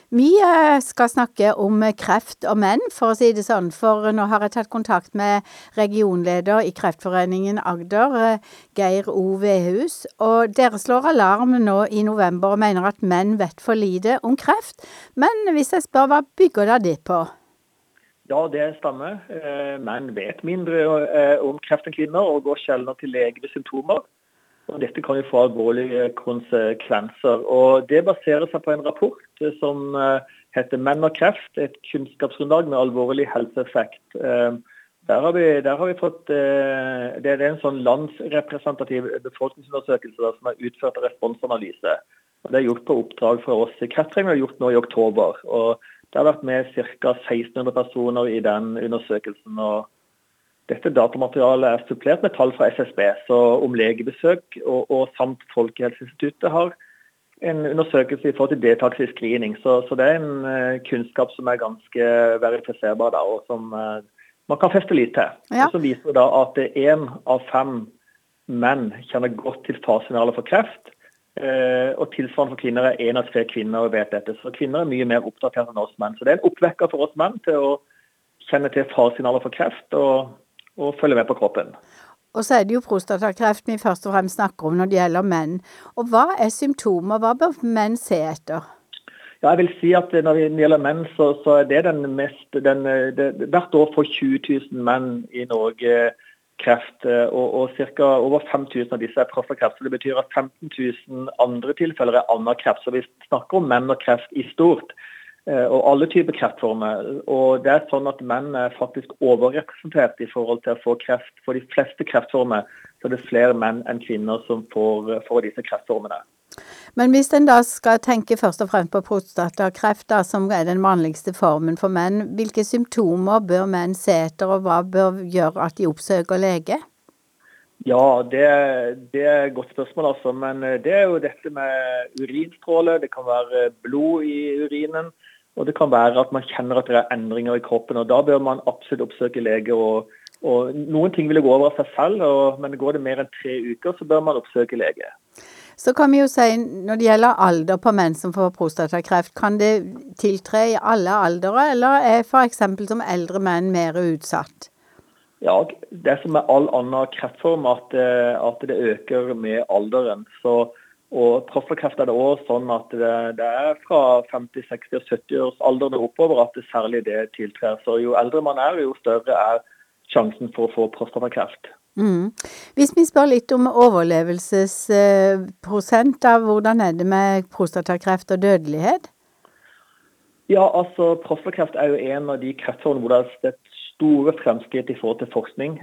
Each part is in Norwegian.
Vi skal snakke om kreft og menn, for å si det sånn, for nå har jeg tatt kontakt med regionleder i Kreftforeningen Agder, Geir O. Vehus, og dere slår alarm nå i november og mener at menn vet for lite om kreft. Men hvis jeg spør, hva bygger dere det på? Ja, det stemmer. Menn vet mindre om kreft enn kvinner og går sjelden til lege ved symptomer. Og dette kan jo få alvorlige konsekvenser. Og det baserer seg på en rapport som heter Menn og kreft, et kunnskapsgrunnlag med alvorlig helseeffekt. Der har vi fått, det er en sånn landsrepresentativ befolkningsundersøkelse som er utført av responsanalyse. Og det er gjort på oppdrag fra oss i Kreftforeningen, og er gjort nå i oktober. Og det har vært med ca. 1600 personer i den undersøkelsen, og dette datamaterialet er supplert med tall fra SSB, så om legebesøk og samt Folkehelseinstituttet har en undersøkelse i forhold til deltakelse i screening. Så det er en kunnskap som er ganske verifiserbar da, og som man kan feste litt til. Ja. Og så viser det da at 1 av 5 menn kjenner godt til faresignaler for kreft, og tilsvarende for kvinner 1 av 3 kvinner vet dette. Så kvinner er mye mer oppdatert enn oss menn. Så det er en oppvekker for oss menn til å kjenne til faresignaler for kreft og følge med på kroppen. Og så er det jo prostatakreft vi først og fremst snakker om når det gjelder menn. Og hva er symptomer? Hva bør menn se etter? Ja, jeg vil si at når det gjelder menn, så er det hvert år får 20 000 menn i Norge kreft, og ca. over 5 000 av disse er prostatakreft. Så det betyr at 15 000 andre tilfeller er annen kreft. Så vi snakker om menn og kreft i stort. Og alle typer kreftformer. Og det er sånn at menn er faktisk overrepresentert i forhold til å få kreft. For de fleste kreftformer så er det flere menn enn kvinner som får disse kreftformene. Men hvis en da skal tenke først og fremst på prostatakreft, da, som er den vanligste formen for menn, hvilke symptomer bør menn se etter, og hva bør gjøre at de oppsøker lege? Ja, det er et godt spørsmål altså, men det er jo dette med urinstråle, det kan være blod i urinen, og det kan være at man kjenner at det er endringer i kroppen, og da bør man absolutt oppsøke lege, og noen ting vil gå over av seg selv, men går det mer enn 3 uker, så bør man oppsøke lege. Så kan vi jo si, når det gjelder alder på menn som får prostatakreft, kan det tiltre i alle aldere, eller er for eksempel som eldre menn mer utsatt? Ja, det som er all annen kreftform, at det øker med alderen, og prostatakreft er det også sånn at det er fra 50, 60 og 70 års alder og oppover at det særlig det tiltrer. Så jo eldre man er, jo større er sjansen for å få prostatakreft. Hvis vi spør litt om overlevelsesprosent, hvordan er det med prostatakreft og dødelighet? Ja, altså prostatakreft er jo en av de kreftformene hvor det er et store fremskritt i forhold til forskning.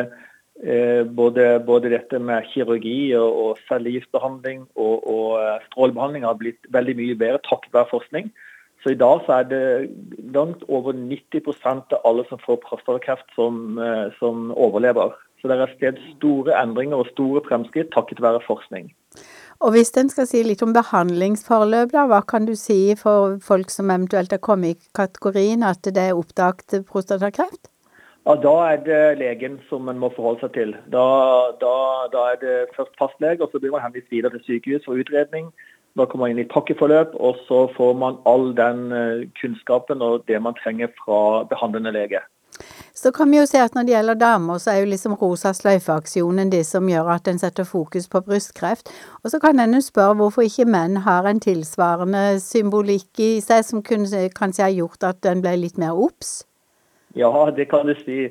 Både dette med kirurgi og cellegiftbehandling og strålebehandling har blitt veldig mye bedre takket være forskning. Så i dag så er det langt over 90% av alle som får prostatakreft som overlever. Så det er sted store endringer og store fremskritt takket være forskning. Og hvis en skal si litt om behandlingsforløp, da, hva kan du si for folk som eventuelt har kommet i kategorien at det er oppdaget prostatakreft? Ja, da er det legen som man må forholde seg til. Da er det først fastlege, og så blir man henvist videre til sykehus for utredning. Da kommer man inn i pakkeforløp, og så får man all den kunnskapen og det man trenger fra behandlende lege. Så kan vi jo se at når det gjelder damer, så er jo liksom rosa sløyfe-aksjonen det som gjør at den setter fokus på brystkreft. Og så kan en jo spørre hvorfor ikke menn har en tilsvarende symbolikk i seg som kanskje har gjort at den ble litt mer obs? Ja, det kan du si.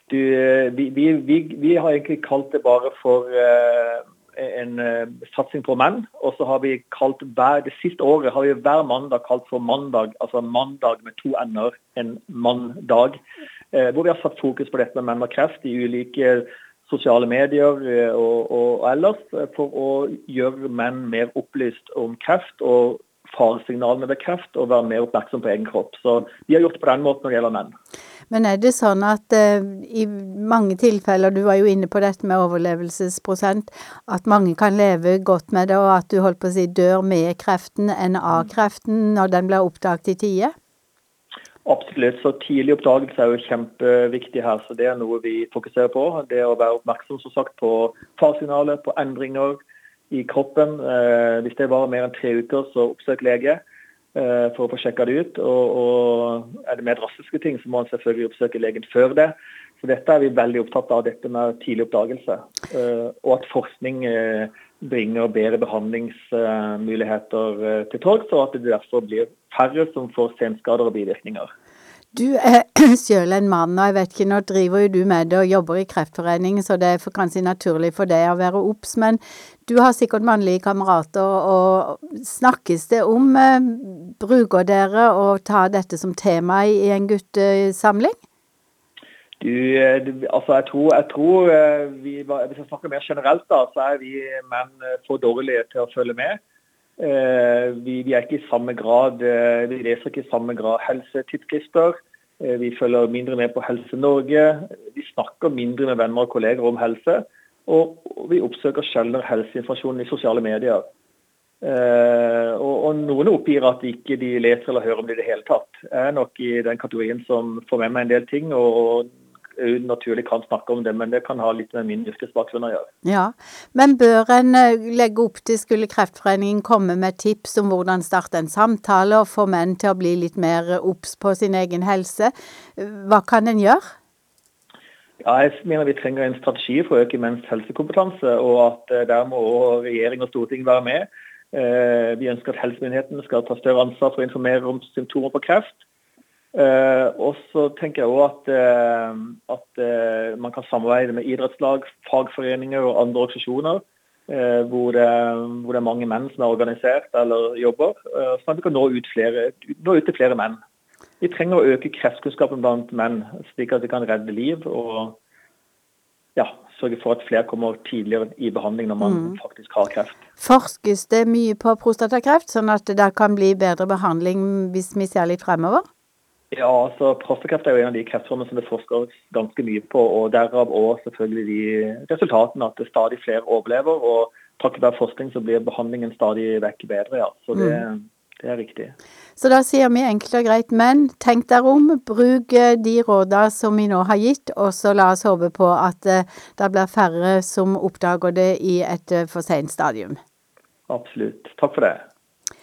Vi har egentlig kalt det bare for en satsing på menn, og så har vi kalt det siste året har vi hver mandag kalt for mandag, altså mandag med 2 ender, en manndag, hvor vi har satt fokus på dette med menn og kreft i ulike sosiale medier og ellers, for å gjøre menn mer opplyst om kreft og faresignalene ved kreft, og være mer oppmerksom på egen kropp. Så vi har gjort det på den måten når det gjelder menn. Men er det sånn at i mange tilfeller, du var jo inne på dette med overlevelsesprosent, at mange kan leve godt med det, og at du holdt på å si dør med kreften enn av kreften når den blir oppdaget i tide? Absolutt, så tidlig oppdagelse er jo kjempeviktig her, så det er noe vi fokuserer på. Det å være oppmerksom som sagt på faresignaler, på endringer i kroppen. Hvis det varer mer enn 3 uker, så oppsøk lege. for å få sjekket det ut. Og er det mer drastiske ting, så må man selvfølgelig oppsøke legen før det. Så dette er vi veldig opptatt av, dette med tidlig oppdagelse. Og at forskning bringer bedre behandlingsmuligheter til torgs, og at det derfor blir færre som får senskader og bivirkninger. Du er selv en mann, og jeg vet ikke, nå driver jo du med det og jobber i Kreftforeningen, så det er kanskje naturlig for deg å være obs, men du har sikkert mannlige kamerater, og snakkes det om, bruker dere å ta dette som tema i en guttesamling? Altså jeg tror hvis jeg snakker mer generelt da, så er vi menn for dårlige til å følge med. Vi er ikke i samme grad, vi leser ikke i samme grad helsetidsskrifter. Vi følger mindre med på Helse Norge. Vi snakker mindre med venner og kolleger om helse. Og vi oppsøker sjeldnere helseinformasjon i sosiale medier. Og noen oppgir at ikke de leser eller hører om det i det hele tatt. Jeg er nok i den kategorien som får med meg en del ting, og naturlig kan snakke om det, men det kan ha litt med min yrkesbakgrunn å gjøre. Ja, men bør en legge opp til, skulle Kreftforeningen komme med tips om hvordan starte en samtale og få menn til å bli litt mer obs på sin egen helse? Hva kan en gjøre? Ja, jeg mener vi trenger en strategi for å øke menns helsekompetanse, og at der må også regjering og storting være med. Vi ønsker at helsemyndighetene skal ta større ansvar for å informere om symptomer på kreft. Og så tenker jeg også at man kan samarbeide med idrettslag, fagforeninger og andre organisasjoner hvor det er mange menn som er organisert eller jobber, sånn at vi kan nå ut til flere menn. Vi trenger å øke kreftkunnskapen blant menn, slik at vi kan redde liv og sørge for at flere kommer tidligere i behandling når man faktisk har kreft. Forskes det mye på prostatakreft, sånn at det kan bli bedre behandling hvis vi ser litt fremover? Ja, altså prostatakreft er jo en av de kreftformene som det forskes ganske mye på, og derav også selvfølgelig de resultatene at det stadig flere overlever, og takket være forskning så blir behandlingen stadig vekk bedre, ja. Så det er riktig. Så da sier vi enkelt og greit, men tenk dere om, bruk de rådene som vi nå har gitt, og så la oss håpe på at det blir færre som oppdager det i et for sent stadium. Absolutt. Takk for det.